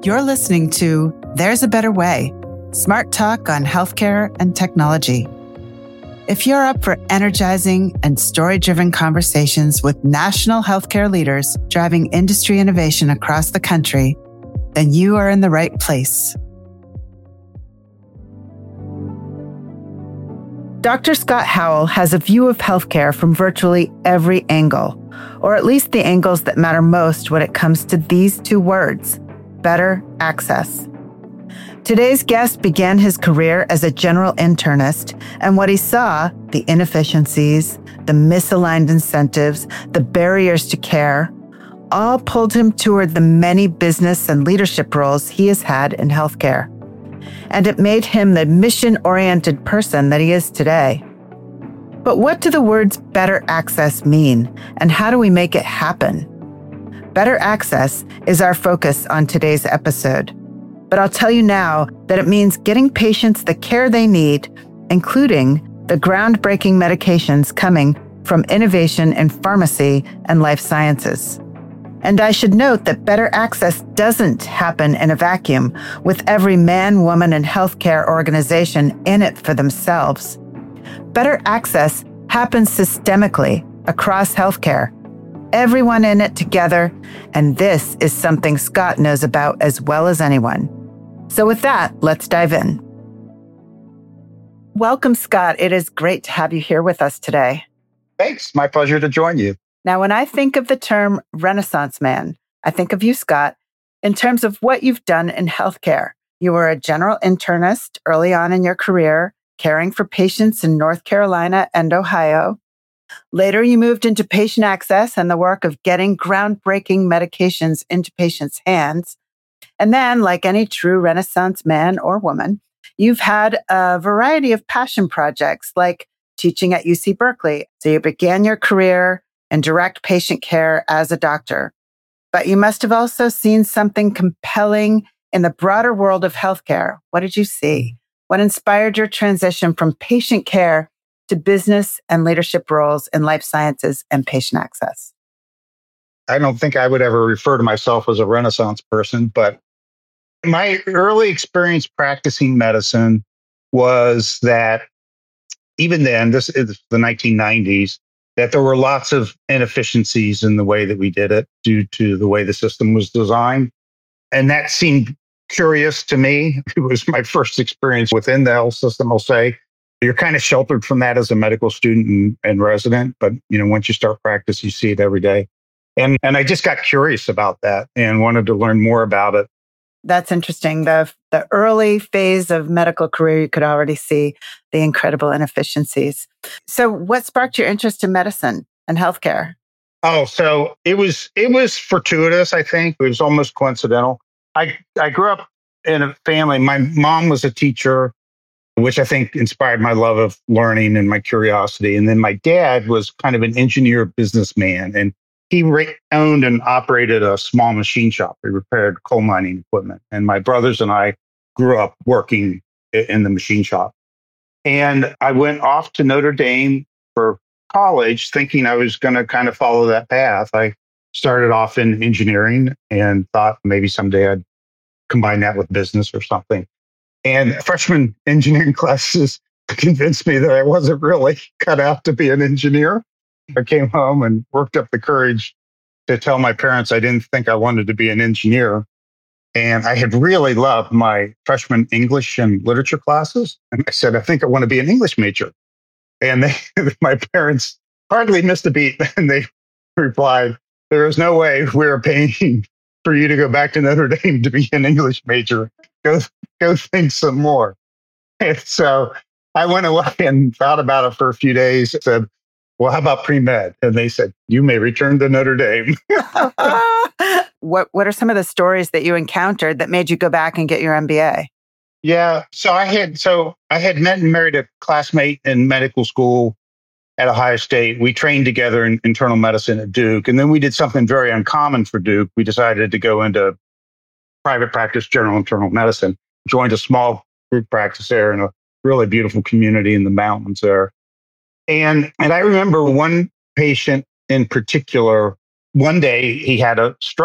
You're listening to There's a Better Way, smart talk on healthcare and technology. If you're up for energizing and story-driven conversations with national healthcare leaders driving industry innovation across the country, then you are in the right place. Dr. Scott Howell has a view of healthcare from virtually every angle, or at least the angles that matter most when it comes to these two words: better access. Today's guest began his career as a general internist, and what he saw, the inefficiencies, the misaligned incentives, the barriers to care, all pulled him toward the many business and leadership roles he has had in healthcare. And it made him the mission-oriented person that he is today. But what do the words better access mean, and how do we make it happen? Better access is our focus on today's episode. But I'll tell you now that it means getting patients the care they need, including the groundbreaking medications coming from innovation in pharmacy and life sciences. And I should note that better access doesn't happen in a vacuum, with every man, woman, and healthcare organization in it for themselves. Better access happens systemically across healthcare, everyone in it together, and this is something Scott knows about as well as anyone. So with that, let's dive in. Welcome, Scott. It is great to have you here with us today. Thanks. My pleasure to join you. Now, when I think of the term Renaissance man, I think of you, Scott, in terms of what you've done in healthcare. You were a general internist early on in your career, caring for patients in North Carolina and Ohio. Later, you moved into patient access and the work of getting groundbreaking medications into patients' hands. And then, like any true Renaissance man or woman, you've had a variety of passion projects like teaching at UC Berkeley. So you began your career in direct patient care as a doctor. But you must have also seen something compelling in the broader world of healthcare. What did you see? What inspired your transition from patient care to business and leadership roles in life sciences and patient access? I don't think I would ever refer to myself as a Renaissance person, but my early experience practicing medicine was that even then, this is the 1990s, that there were lots of inefficiencies in the way that we did it due to the way the system was designed. And that seemed curious to me. It was my first experience within the health system, I'll say. You're kind of sheltered from that as a medical student and resident, but once you start practice, you see it every day. And I just got curious about that and wanted to learn more about it. That's interesting. The early phase of medical career, you could already see the incredible inefficiencies. So what sparked your interest in medicine and healthcare? Oh, so it was fortuitous, I think. It was almost coincidental. I grew up in a family. My mom was a teacher, which I think inspired my love of learning and my curiosity. And then my dad was kind of an engineer businessman, and he owned and operated a small machine shop. He repaired coal mining equipment. And my brothers and I grew up working in the machine shop. And I went off to Notre Dame for college thinking I was going to kind of follow that path. I started off in engineering and thought maybe someday I'd combine that with business or something. And freshman engineering classes convinced me that I wasn't really cut out to be an engineer. I came home and worked up the courage to tell my parents I didn't think I wanted to be an engineer. And I had really loved my freshman English and literature classes. And I said, I think I want to be an English major. And my parents hardly missed a beat. And they replied, there is no way we're paying for you to go back to Notre Dame to be an English major. Go think some more. And so I went away and thought about it for a few days, said, well, how about pre-med? And they said, you may return to Notre Dame. What are some of the stories that you encountered that made you go back and get your MBA? Yeah. So I had met and married a classmate in medical school at Ohio State. We trained together in internal medicine at Duke. And then we did something very uncommon for Duke. We decided to go into private practice, general internal medicine, joined a small group practice there in a really beautiful community in the mountains there. And I remember one patient in particular, one day he had a stroke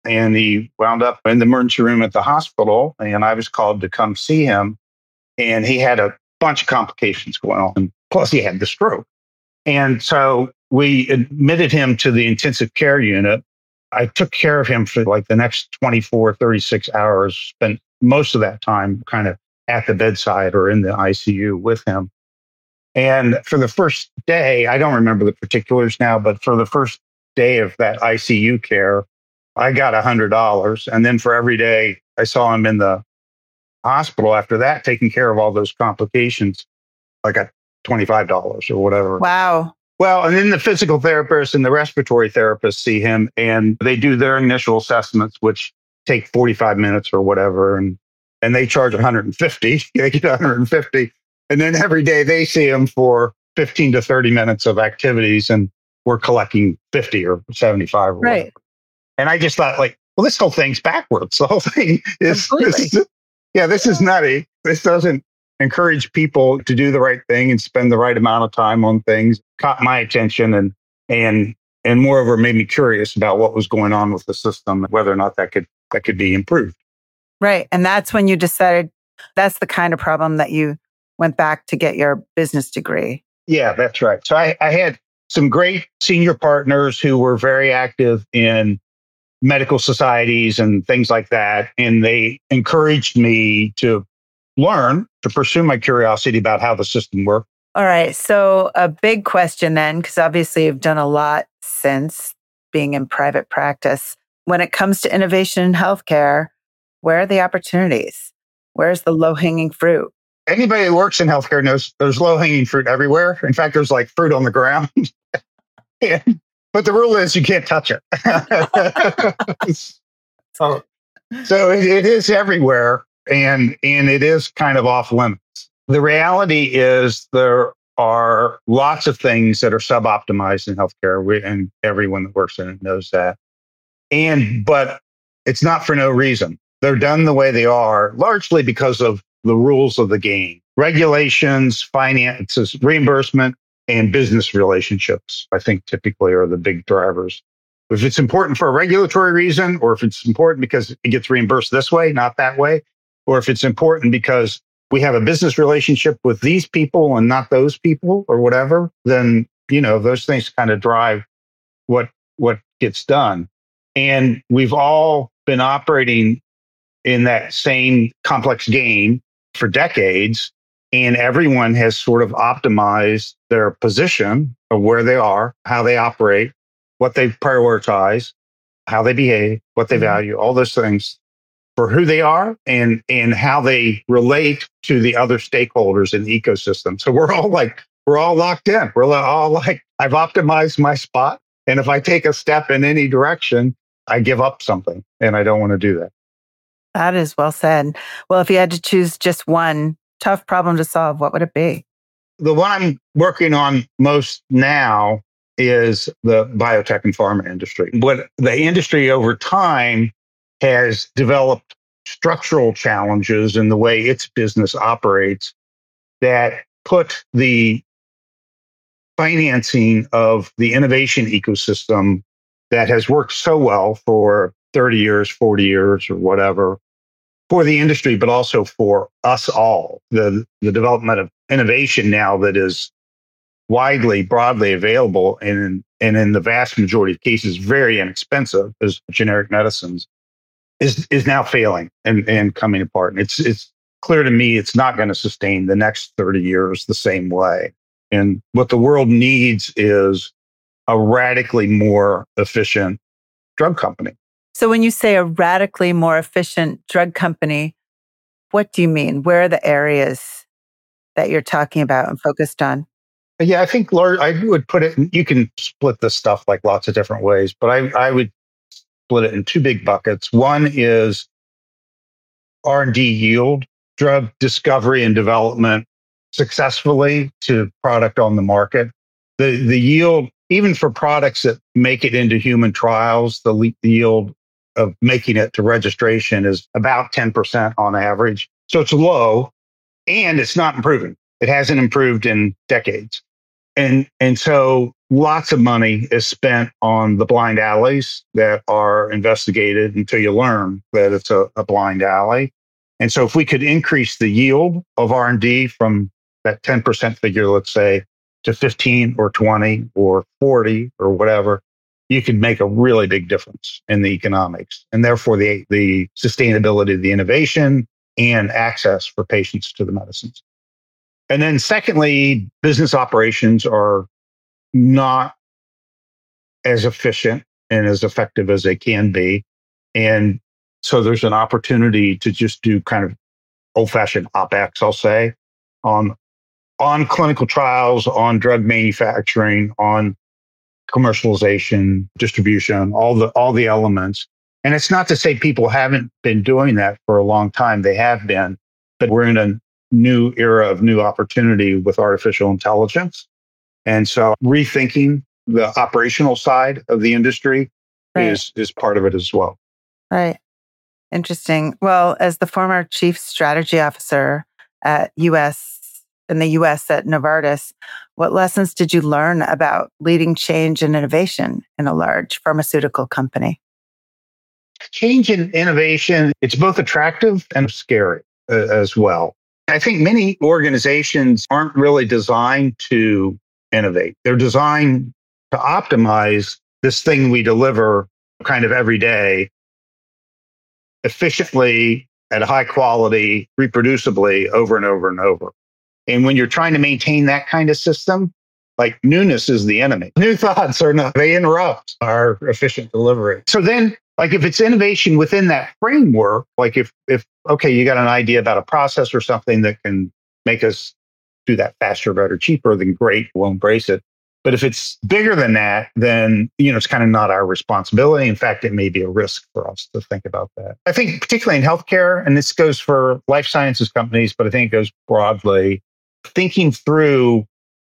and he wound up in the emergency room at the hospital. And I was called to come see him. And he had a bunch of complications going on. Plus, he had the stroke. And so we admitted him to the intensive care unit. I took care of him for like the next 24, 36 hours, spent most of that time kind of at the bedside or in the ICU with him. And for the first day, I don't remember the particulars now, but for the first day of that ICU care, I got $100. And then for every day I saw him in the hospital after that, taking care of all those complications, I got $25 or whatever. Wow. Well, and then the physical therapist and the respiratory therapist see him and they do their initial assessments, which take 45 minutes or whatever. And they charge 150. They get 150. And then every day they see him for 15 to 30 minutes of activities, and we're collecting 50 or 75 or whatever. And I just thought, like, well, this whole thing's backwards. The whole thing is, this is nutty. This doesn't encourage people to do the right thing and spend the right amount of time on things. Caught my attention and moreover made me curious about what was going on with the system, whether or not that could be improved. Right. And that's when you decided that's the kind of problem that you went back to get your business degree. Yeah, that's right. So I had some great senior partners who were very active in medical societies and things like that. And they encouraged me to learn, to pursue my curiosity about how the system worked. All right. So a big question then, because obviously you've done a lot since being in private practice. When it comes to innovation in healthcare, where are the opportunities? Where's the low-hanging fruit? Anybody who works in healthcare knows there's low-hanging fruit everywhere. In fact, there's like fruit on the ground. But the rule is you can't touch it. So it is everywhere, and it is kind of off limits. The reality is there are lots of things that are sub-optimized in healthcare, and everyone that works in it knows that. But it's not for no reason. They're done the way they are, largely because of the rules of the game: regulations, finances, reimbursement, and business relationships, I think typically are the big drivers. If it's important for a regulatory reason, or if it's important because it gets reimbursed this way, not that way, or if it's important because we have a business relationship with these people and not those people or whatever, then, those things kind of drive what gets done. And we've all been operating in that same complex game for decades, and everyone has sort of optimized their position of where they are, how they operate, what they prioritize, how they behave, what they value, all those things for who they are and how they relate to the other stakeholders in the ecosystem. So we're all locked in. We're all like, I've optimized my spot. And if I take a step in any direction, I give up something, and I don't want to do that. That is well said. Well, if you had to choose just one tough problem to solve, what would it be? The one I'm working on most now is the biotech and pharma industry. What the industry over time has developed structural challenges in the way its business operates that put the financing of the innovation ecosystem that has worked so well for 30 years, 40 years, or whatever, for the industry, but also for us all. The development of innovation now that is broadly available and in the vast majority of cases very inexpensive as generic medicines is now failing and coming apart. And it's clear to me it's not going to sustain the next 30 years the same way. And what the world needs is a radically more efficient drug company. So when you say a radically more efficient drug company, what do you mean? Where are the areas that you're talking about and focused on? Yeah, I think I would put it, you can split this stuff like lots of different ways, but I would split it in two big buckets. One is R&D yield, drug discovery and development successfully to product on the market. The yield, even for products that make it into human trials, the yield of making it to registration is about 10% on average. So it's low, and it's not improving. It hasn't improved in decades. And so lots of money is spent on the blind alleys that are investigated until you learn that it's a blind alley. And so if we could increase the yield of R&D from that 10% figure, let's say, to 15 or 20 or 40 or whatever, you could make a really big difference in the economics and therefore the sustainability of the innovation and access for patients to the medicines. And then secondly, business operations are not as efficient and as effective as they can be. And so there's an opportunity to just do kind of old-fashioned OpEx, I'll say, on clinical trials, on drug manufacturing, on commercialization, distribution, all the elements. And it's not to say people haven't been doing that for a long time. They have been, but we're in a new era of new opportunity with artificial intelligence. And so rethinking the operational side of the industry is part of it as well. Right. Interesting. Well, as the former chief strategy officer in the US at Novartis, what lessons did you learn about leading change and innovation in a large pharmaceutical company? Change and innovation, it's both attractive and scary as well. I think many organizations aren't really designed to innovate. They're designed to optimize this thing we deliver kind of every day efficiently, at a high quality, reproducibly over and over and over. And when you're trying to maintain that kind of system, like newness is the enemy. New thoughts they interrupt our efficient delivery. So then, like if it's innovation within that framework, like if okay, you got an idea about a process or something that can make us do that faster, better, cheaper, then great, we'll embrace it. But if it's bigger than that, then, it's kind of not our responsibility. In fact, it may be a risk for us to think about that. I think particularly in healthcare, and this goes for life sciences companies, but I think it goes broadly, thinking through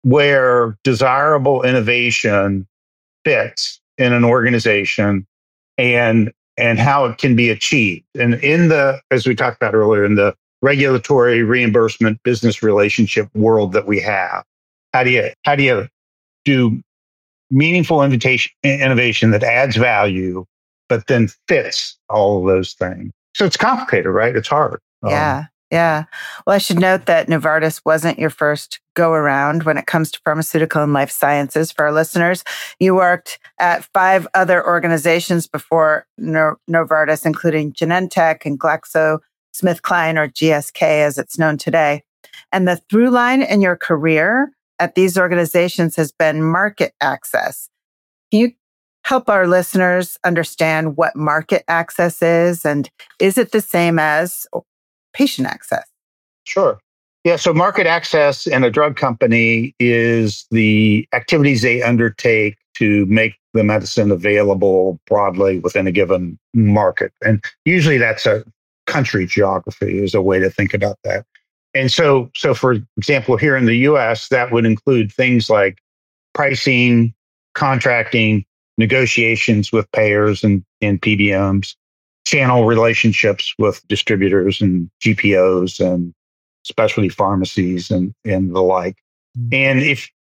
where desirable innovation fits in an organization and how it can be achieved. And as we talked about earlier, in the regulatory reimbursement business relationship world that we have, how do you do meaningful innovation that adds value, but then fits all of those things? So it's complicated, right? It's hard. Yeah. Well, I should note that Novartis wasn't your first go around when it comes to pharmaceutical and life sciences. For our listeners, you worked at 5 other organizations before Novartis, including Genentech and GlaxoSmithKline, or GSK as it's known today. And the through line in your career at these organizations has been market access. Can you help our listeners understand what market access is, and is it the same as patient access? Sure. Yeah. So market access in a drug company is the activities they undertake to make the medicine available broadly within a given market. And usually that's a country geography is a way to think about that. And so for example, here in the US, that would include things like pricing, contracting, negotiations with payers and PBMs, channel relationships with distributors and GPOs and specialty pharmacies and the like. And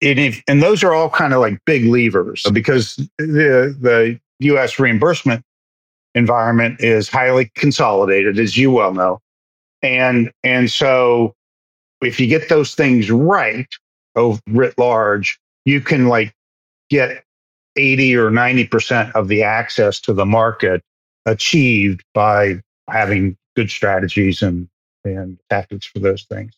and those are all kind of like big levers, because the US reimbursement environment is highly consolidated, as you well know. And so if you get those things right, writ large, you can like get 80 or 90% of the access to the market achieved by having good strategies and tactics for those things.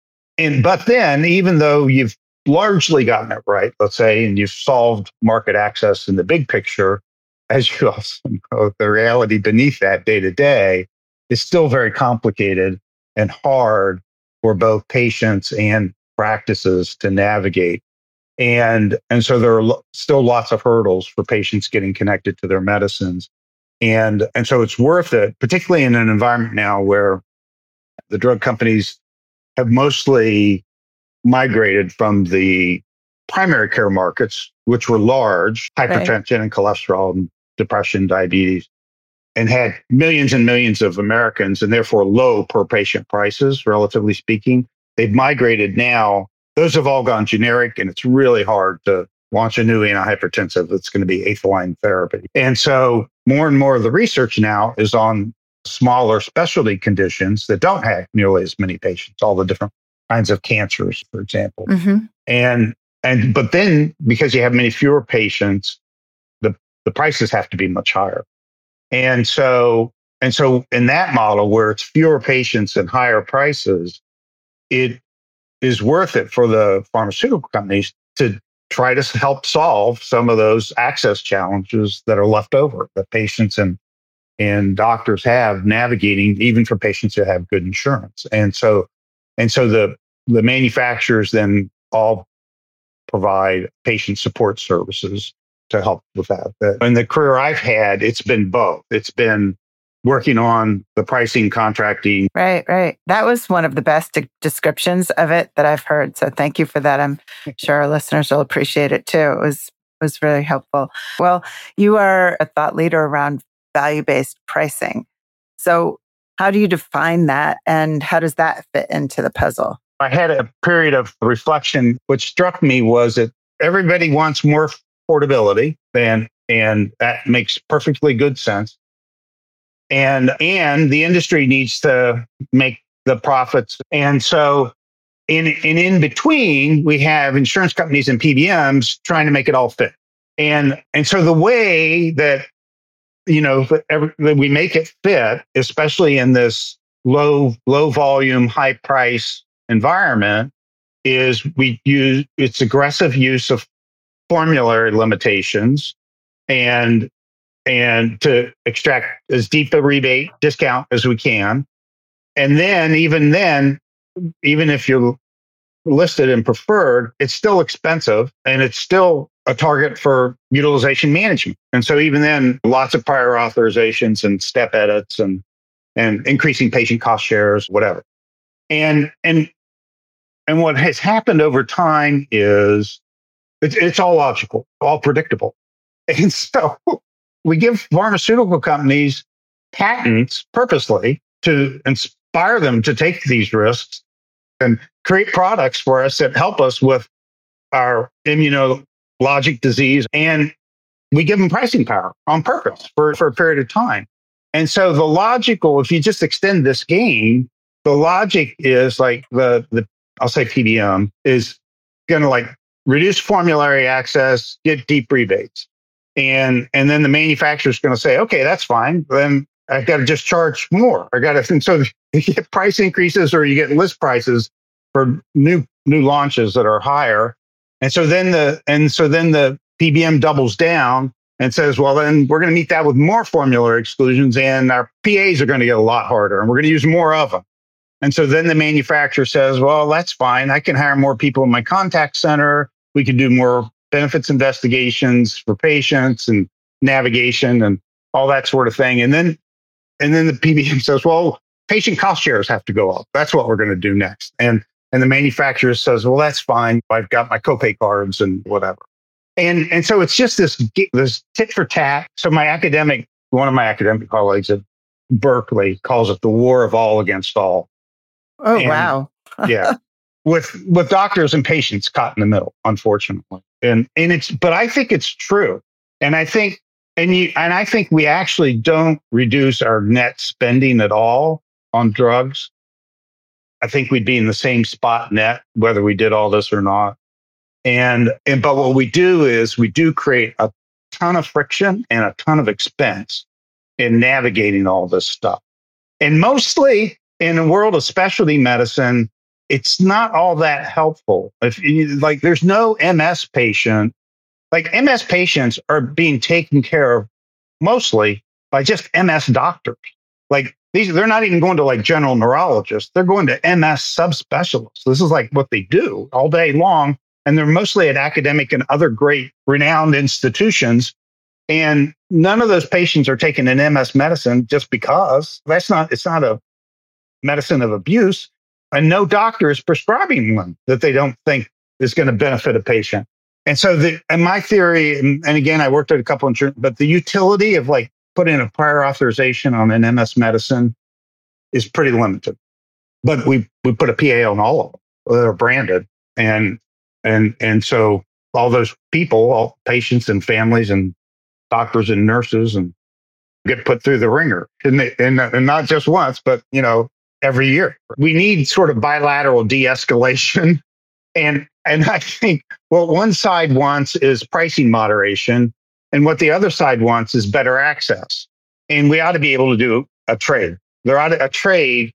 But then, even though you've largely gotten it right, let's say, and you've solved market access in the big picture, as you also know, the reality beneath that day to day is still very complicated and hard for both patients and practices to navigate. And so there are still lots of hurdles for patients getting connected to their medicines. And so it's worth it, particularly in an environment now where the drug companies have mostly migrated from the primary care markets, which were large, hypertension and cholesterol and depression, diabetes, and had millions and millions of Americans and therefore low per patient prices, relatively speaking. They've migrated now. Those have all gone generic, and it's really hard to launch a new antihypertensive that's going to be eighth line therapy. And so more and more of the research now is on smaller specialty conditions that don't have nearly as many patients, all the different kinds of cancers, for example. But then because you have many fewer patients, the prices have to be much higher. And so in that model where it's fewer patients and higher prices, it is worth it for the pharmaceutical companies to try to help solve some of those access challenges that are left over that patients and doctors have navigating, even for patients who have good insurance. And so the manufacturers then all provide patient support services to help with that. In the career I've had, it's been both. It's been working on the pricing, contracting. Right. That was one of the best descriptions of it that I've heard. So thank you for that. I'm sure our listeners will appreciate it too. It was really helpful. Well, you are a thought leader around value-based pricing. So how do you define that and how does that fit into the puzzle? I had a period of reflection. What struck me was that everybody wants more affordability, and that makes perfectly good sense. And the industry needs to make the profits. And so in between, we have insurance companies and PBMs trying to make it all fit. And so the way that, that we make it fit, especially in this low volume, high price environment, is it's aggressive use of formulary limitations and to extract as deep a rebate discount as we can. And then, even if you're listed and preferred, it's still expensive and it's still a target for utilization management. And so even then, lots of prior authorizations and step edits and increasing patient cost shares, whatever. And what has happened over time is it's all logical, all predictable. And so we give pharmaceutical companies patents purposely to inspire them to take these risks and create products for us that help us with our immunologic disease. And we give them pricing power on purpose for a period of time. And so if you just extend this game, the logic is like I'll say PBM is going to reduce formulary access, get deep rebates. And then the manufacturer's going to say, okay, that's fine. Then I got to just charge more. And so you get price increases or you get list prices for new launches that are higher. And so then the PBM doubles down and says, well, then we're going to meet that with more formulary exclusions and our PAs are going to get a lot harder and we're going to use more of them. And so then the manufacturer says, well, that's fine. I can hire more people in my contact center. We can do more benefits investigations for patients and navigation and all that sort of thing. And then the PBM says, well, patient cost shares have to go up. That's what we're going to do next. And the manufacturer says, well, that's fine. I've got my copay cards and whatever. And so it's just this tit for tat. So one of my academic colleagues at Berkeley calls it the war of all against all. Oh, wow. Yeah. With doctors and patients caught in the middle, unfortunately. But I think it's true. And I think we actually don't reduce our net spending at all on drugs. I think we'd be in the same spot net, whether we did all this or not. But what we do is we do create a ton of friction and a ton of expense in navigating all this stuff. And mostly in the world of specialty medicine, it's not all that helpful. There's no MS patient. MS patients are being taken care of mostly by just MS doctors. They're not even going to general neurologists. They're going to MS subspecialists. This is what they do all day long. And they're mostly at academic and other great renowned institutions. And none of those patients are taking an MS medicine just because it's not a medicine of abuse. And no doctor is prescribing one that they don't think is going to benefit a patient. And so my theory, and again, I worked at a couple insurance, but the utility of putting a prior authorization on an MS medicine is pretty limited. But we put a PA on all of them that are branded. And so all those people, all patients and families and doctors and nurses, and get put through the ringer. And not just once, but, every year. We need sort of bilateral de-escalation. And I think what one side wants is pricing moderation, and what the other side wants is better access. And we ought to be able to do a trade. There ought to, a trade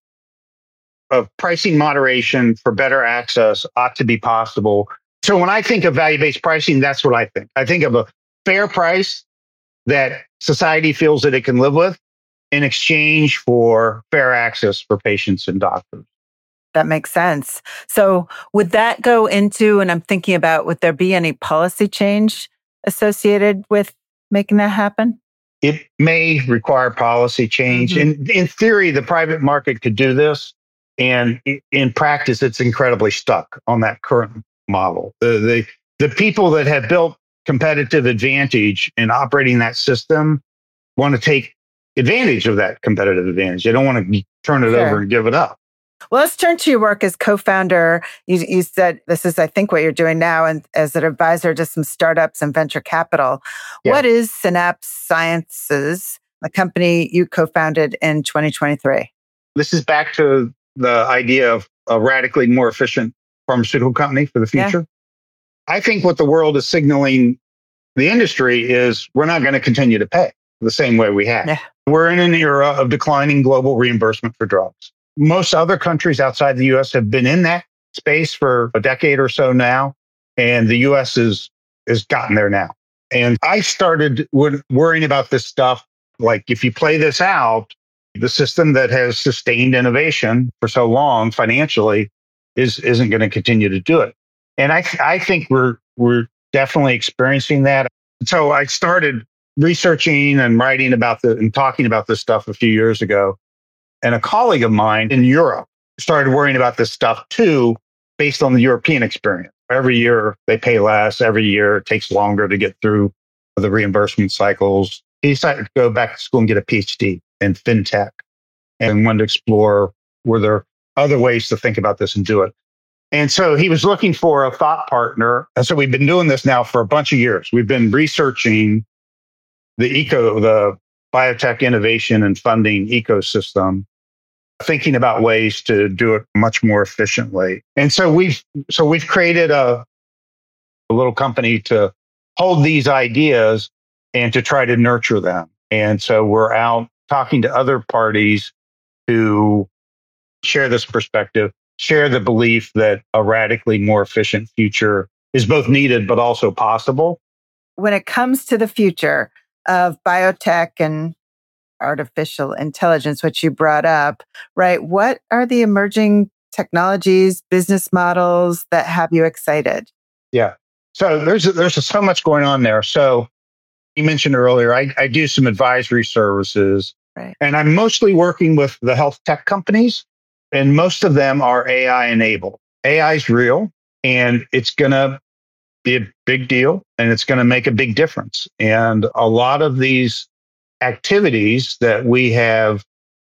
of pricing moderation for better access ought to be possible. So when I think of value-based pricing, that's what I think. I think of a fair price that society feels that it can live with in exchange for fair access for patients and doctors. That makes sense. So would that go into, and I'm thinking about, would there be any policy change associated with making that happen? It may require policy change. Mm-hmm. In theory, the private market could do this. And in practice, it's incredibly stuck on that current model. The people that have built competitive advantage in operating that system want to take advantage of that competitive advantage. They don't want to turn it over and give it up. Well, let's turn to your work as co-founder. You said this is, I think, what you're doing now, and as an advisor to some startups and venture capital. Yeah. What is Synapse Sciences, a company you co-founded in 2023? This is back to the idea of a radically more efficient pharmaceutical company for the future. Yeah. I think what the world is signaling the industry is we're not going to continue to pay the same way we have. Yeah. We're in an era of declining global reimbursement for drugs. Most other countries outside the US have been in that space for a decade or so now, and the US has gotten there now. And I started worrying about this stuff. Like, if you play this out, the system that has sustained innovation for so long financially isn't going to continue to do it. And I think we're definitely experiencing that. So I started researching and writing about and talking about this stuff a few years ago. And a colleague of mine in Europe started worrying about this stuff too, based on the European experience. Every year they pay less. Every year it takes longer to get through the reimbursement cycles. He decided to go back to school and get a PhD in fintech and wanted to explore, were there other ways to think about this and do it? And so he was looking for a thought partner. And so we've been doing this now for a bunch of years. We've been researching the biotech innovation and funding ecosystem, thinking about ways to do it much more efficiently. And so we've created a little company to hold these ideas and to try to nurture them. And so we're out talking to other parties who share this perspective, share the belief that a radically more efficient future is both needed but also possible. When it comes to the future of biotech and artificial intelligence, which you brought up, right? What are the emerging technologies, business models that have you excited? Yeah. So there's so much going on there. So you mentioned earlier, I do some advisory services, right? And I'm mostly working with the health tech companies, and most of them are AI enabled. AI is real, and it's going to be a big deal, and it's going to make a big difference. And a lot of these activities that we have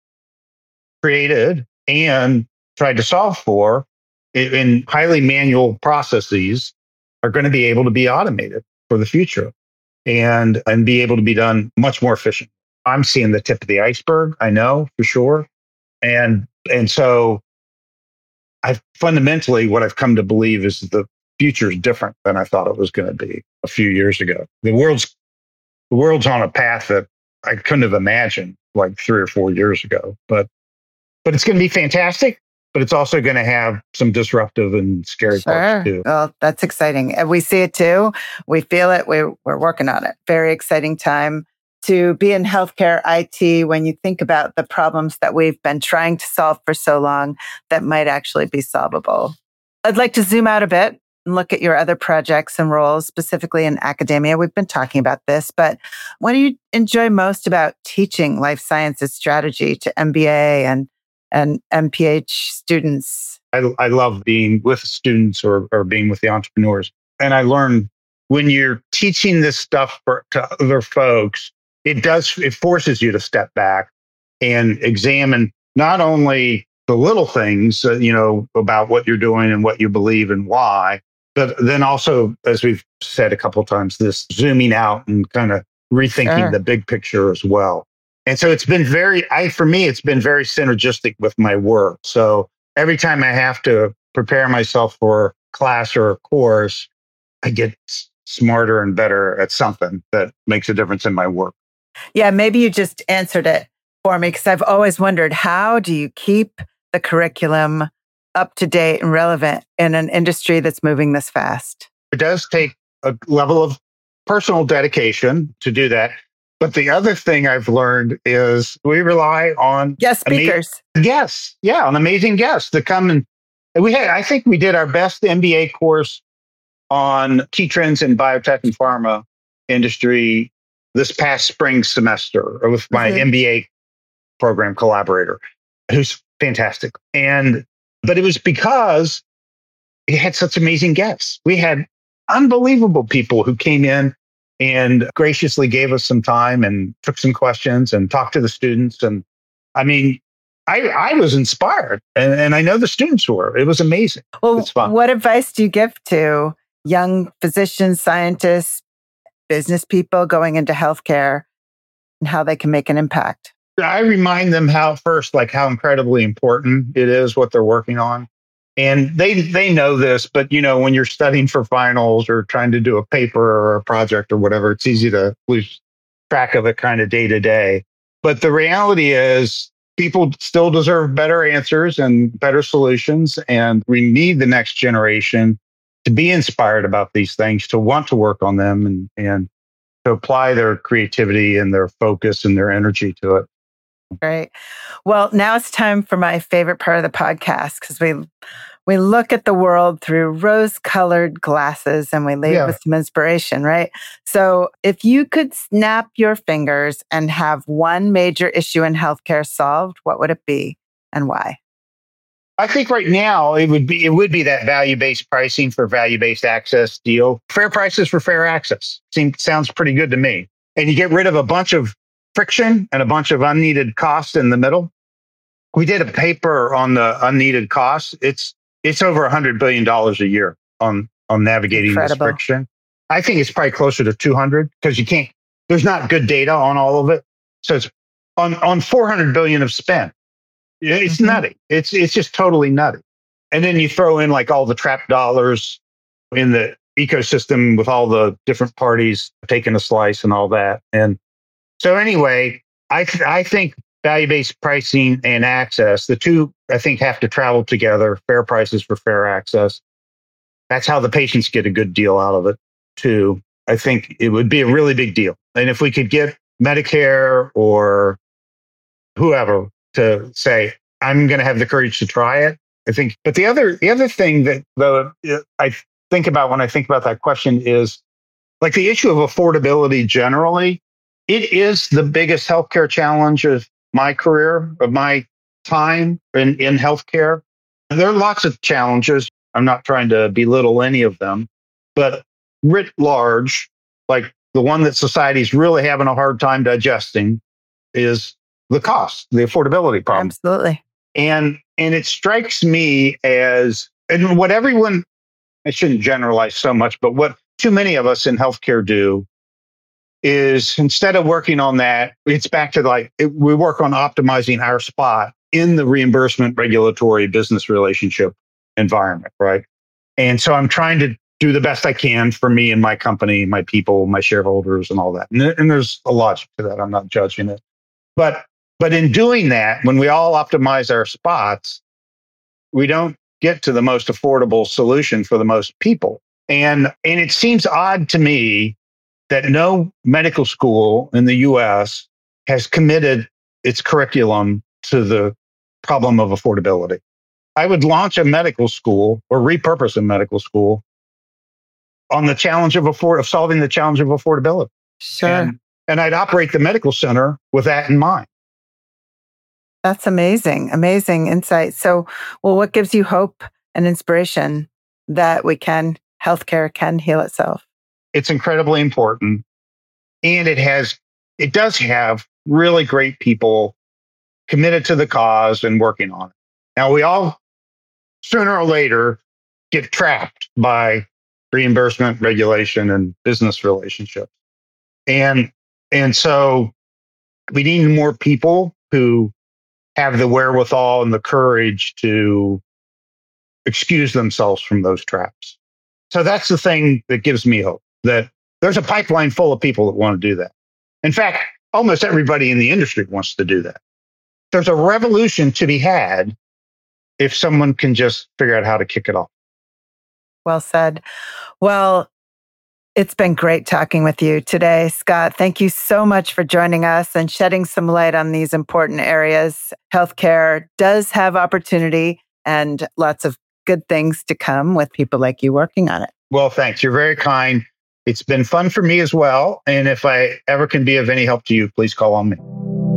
created and tried to solve for in highly manual processes are going to be able to be automated for the future and be able to be done much more efficient. I'm seeing the tip of the iceberg, I know for sure. And so fundamentally what I've come to believe is the future is different than I thought it was going to be a few years ago. The world's on a path that I couldn't have imagined like 3 or 4 years ago, but it's going to be fantastic. But it's also going to have some disruptive and scary parts too. Well, that's exciting. And we see it too. We feel it. We're working on it. Very exciting time to be in healthcare IT when you think about the problems that we've been trying to solve for so long that might actually be solvable. I'd like to zoom out a bit and look at your other projects and roles, specifically in academia. We've been talking about this, but what do you enjoy most about teaching life sciences strategy to MBA and MPH students? I love being with students or being with the entrepreneurs. And I learn when you're teaching this stuff to other folks, it forces you to step back and examine not only the little things, about what you're doing and what you believe and why, But then also, as we've said a couple of times, this zooming out and kind of rethinking the big picture as well. And so it's been for me, it's been very synergistic with my work. So every time I have to prepare myself for class or a course, I get smarter and better at something that makes a difference in my work. Yeah, maybe you just answered it for me, because I've always wondered, how do you keep the curriculum up to date and relevant in an industry that's moving this fast? It does take a level of personal dedication to do that. But the other thing I've learned is we rely on guest speakers. On amazing guests to come and I think we did our best MBA course on key trends in biotech and pharma industry this past spring semester with my MBA program collaborator, who's fantastic. But it was because it had such amazing guests. We had unbelievable people who came in and graciously gave us some time and took some questions and talked to the students. And I mean, I was inspired, and I know the students were. It was amazing. Well, it's fun. What advice do you give to young physicians, scientists, business people going into healthcare and how they can make an impact? I remind them how incredibly important it is what they're working on. And they know this, but when you're studying for finals or trying to do a paper or a project or whatever, it's easy to lose track of it kind of day to day. But the reality is people still deserve better answers and better solutions. And we need the next generation to be inspired about these things, to want to work on them and to apply their creativity and their focus and their energy to it. Great. Well, now it's time for my favorite part of the podcast, because we look at the world through rose-colored glasses and we leave with some inspiration, right? So if you could snap your fingers and have one major issue in healthcare solved, what would it be and why? I think right now it would be that value-based pricing for value-based access deal. Fair prices for fair access. Sounds pretty good to me. And you get rid of a bunch of friction and a bunch of unneeded costs in the middle. We did a paper on the unneeded costs. It's over $100 billion a year on navigating this friction. I think it's probably closer to 200 because there's not good data on all of it. So it's on 400 billion of spend. It's nutty. It's just totally nutty. And then you throw in like all the trapped dollars in the ecosystem with all the different parties taking a slice and all that. And so anyway, I think value-based pricing and access, the two, I think, have to travel together. Fair prices for fair access. That's how the patients get a good deal out of it, too. I think it would be a really big deal. And if we could get Medicare or whoever to say, I'm going to have the courage to try it, I think. But the other thing that I think about when I think about that question is like the issue of affordability generally. It is the biggest healthcare challenge of my career, of my time in healthcare. There are lots of challenges. I'm not trying to belittle any of them, but writ large, like the one that society's really having a hard time digesting is the cost, the affordability problem. Absolutely. And it strikes me as, and what everyone, I shouldn't generalize so much, but what too many of us in healthcare do is instead of working on that, it's back to we work on optimizing our spot in the reimbursement, regulatory, business relationship environment, right? And so I'm trying to do the best I can for me and my company, my people, my shareholders and all that. And there's a logic to that. I'm not judging it. But in doing that, when we all optimize our spots, we don't get to the most affordable solution for the most people. And it seems odd to me that no medical school in the US has committed its curriculum to the problem of affordability. I would launch a medical school or repurpose a medical school on the challenge of solving the challenge of affordability. Sure. And I'd operate the medical center with that in mind. That's amazing. Amazing insight. So, what gives you hope and inspiration that healthcare can heal itself? It's incredibly important. And it does have really great people committed to the cause and working on it. Now, we all, sooner or later, get trapped by reimbursement, regulation, and business relationships. And so we need more people who have the wherewithal and the courage to excuse themselves from those traps. So that's the thing that gives me hope, that there's a pipeline full of people that want to do that. In fact, almost everybody in the industry wants to do that. There's a revolution to be had if someone can just figure out how to kick it off. Well said. Well, it's been great talking with you today, Scott. Thank you so much for joining us and shedding some light on these important areas. Healthcare does have opportunity and lots of good things to come with people like you working on it. Well, thanks. You're very kind. It's been fun for me as well. And if I ever can be of any help to you, please call on me.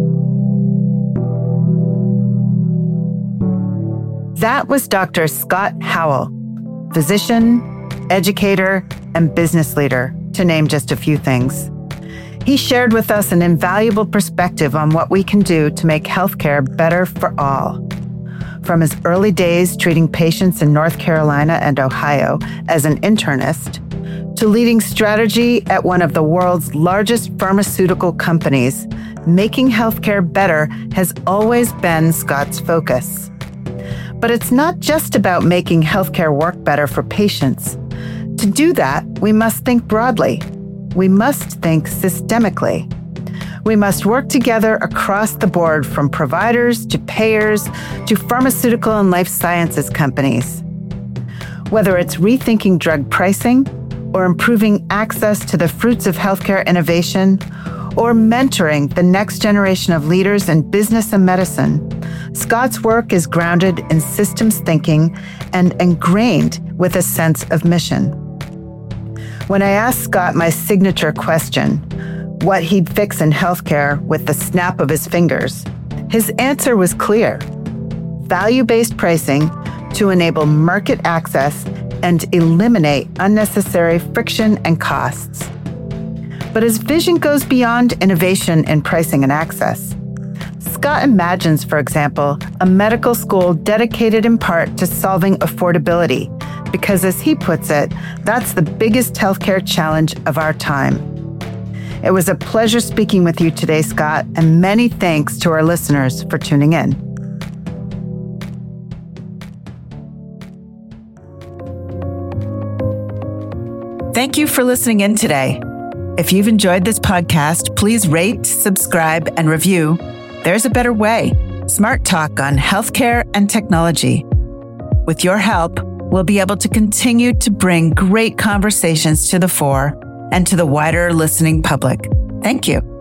That was Dr. Scott Howell, physician, educator, and business leader, to name just a few things. He shared with us an invaluable perspective on what we can do to make healthcare better for all. From his early days treating patients in North Carolina and Ohio as an internist, to leading strategy at one of the world's largest pharmaceutical companies, making healthcare better has always been Scott's focus. But it's not just about making healthcare work better for patients. To do that, we must think broadly. We must think systemically. We must work together across the board, from providers to payers to pharmaceutical and life sciences companies. Whether it's rethinking drug pricing or improving access to the fruits of healthcare innovation, or mentoring the next generation of leaders in business and medicine, Scott's work is grounded in systems thinking and ingrained with a sense of mission. When I asked Scott my signature question, what he'd fix in healthcare with the snap of his fingers, his answer was clear: value-based pricing to enable market access and eliminate unnecessary friction and costs. But his vision goes beyond innovation in pricing and access. Scott imagines, for example, a medical school dedicated in part to solving affordability, because as he puts it, that's the biggest healthcare challenge of our time. It was a pleasure speaking with you today, Scott, and many thanks to our listeners for tuning in. Thank you for listening in today. If you've enjoyed this podcast, please rate, subscribe, and review. There's a better way. Smart talk on healthcare and technology. With your help, we'll be able to continue to bring great conversations to the fore and to the wider listening public. Thank you.